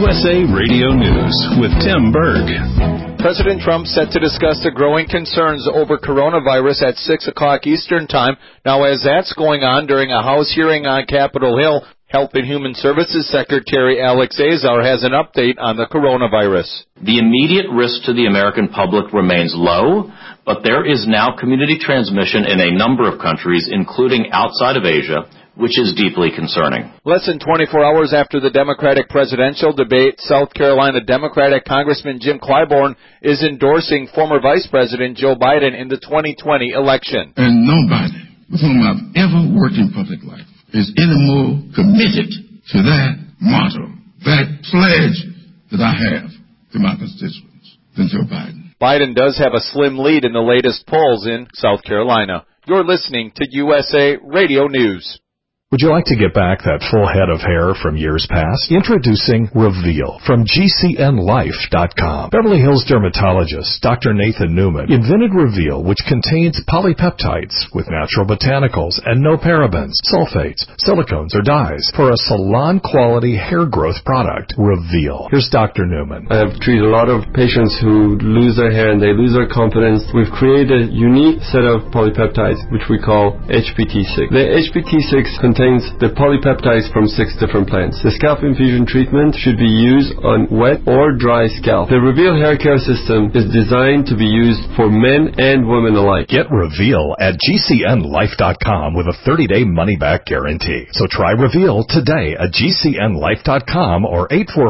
USA Radio News with Tim Berg. President Trump set to discuss the growing concerns over coronavirus at 6 o'clock Eastern Time. Now, as that's going on during a House hearing on Capitol Hill, Health and Human Services Secretary Alex Azar has an update on the coronavirus. The immediate risk to the American public remains low, but there is now community transmission in a number of countries, including outside of Asia, which is deeply concerning. Less than 24 hours after the Democratic presidential debate, South Carolina Democratic Congressman Jim Clyburn is endorsing former Vice President Joe Biden in the 2020 election. And nobody with whom I've ever worked in public life is any more committed to that motto, that pledge that I have to my constituents than Joe Biden. Biden does have a slim lead in the latest polls in South Carolina. You're listening to USA Radio News. Would you like to get back that full head of hair from years past? Introducing Reveal from GCNLife.com. Beverly Hills dermatologist Dr. Nathan Newman invented Reveal, which contains polypeptides with natural botanicals and no parabens, sulfates, silicones, or dyes for a salon-quality hair growth product. Reveal. Here's Dr. Newman. I have treated a lot of patients who lose their hair and they lose their confidence. We've created a unique set of polypeptides, which we call HPT6. The HPT6 contains the polypeptides from 6 different plants. The scalp infusion treatment should be used on wet or dry scalp. The Reveal hair care system is designed to be used for men and women alike. Get Reveal at GCNLife.com with a 30-day money-back guarantee. So try Reveal today at GCNLife.com or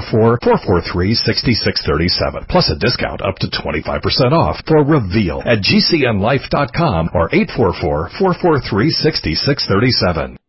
844-443-6637. Plus a discount up to 25% off for Reveal at GCNLife.com or 844-443-6637.